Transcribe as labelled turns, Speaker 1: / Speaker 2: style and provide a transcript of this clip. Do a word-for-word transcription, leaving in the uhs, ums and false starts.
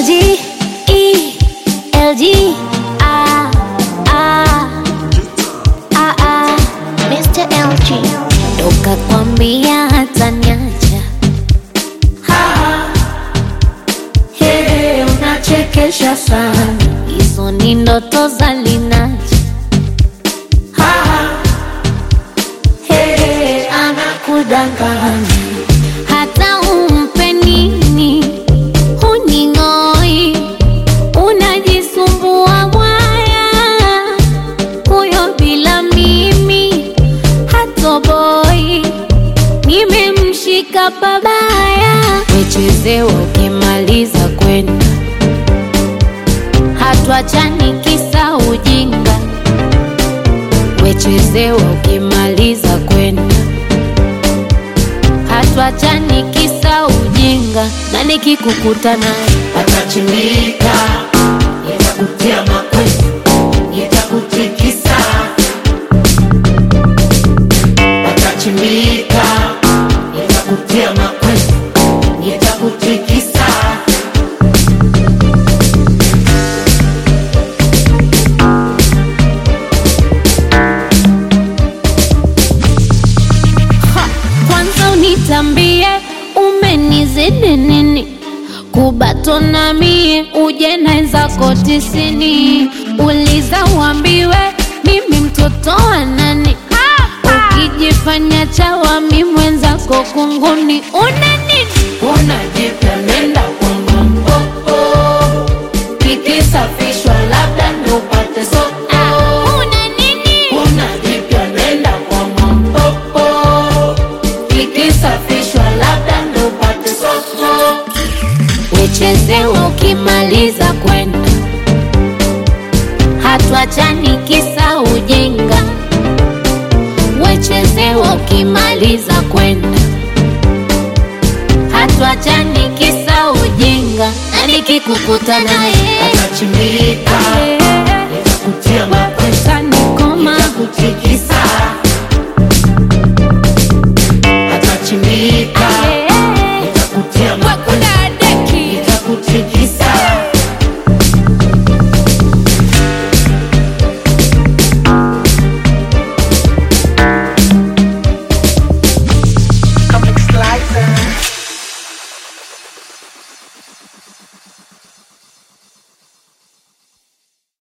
Speaker 1: L G, E, L G, ah, ah, ah, ah, Mister L G. Toka kwambia hata niacha, ha, hey, unachekesha sana. Hizo ni ndoto za Linaja, ha, hey, anakudanganya. Hata umpe nini huningoi, unajisumbua mwaya. Huyo bila mimi hatoboi, nimemshika babaya. Wechezewa ukimaliza kwenda, hatuachani kisa ujinga. Wechezewa ukimaliza kwenda, hatuachani kisa ujinga. Na nikikukuta naye
Speaker 2: atachimbika, nitakutia mawe, nitakutikisa. Atachimbika, nitakutia mawe, nitakutikisa.
Speaker 1: ha, kwanza unitambie umenizidi nini, kubatona mie uje naenza kotisini. Uliza uambiwe mimi mtoto wa nani, ukijifanya chawa mi mwenzako kunguni. Una nini?
Speaker 2: Unajipya nenda kwa mpopo, kikisafishwa labda ndo upate soko.
Speaker 1: Ah, una nini?
Speaker 2: Unajipya nenda kwa mpopo, kikisafishwa labda ndo upate soko.
Speaker 1: Wechezewa ukimaliza kwenda, hatuachani kisa ujinga. Wechezewa ukimaliza kwenda, hatuachani kisa ujinga. Na nikikukuta naye
Speaker 2: atachimbika.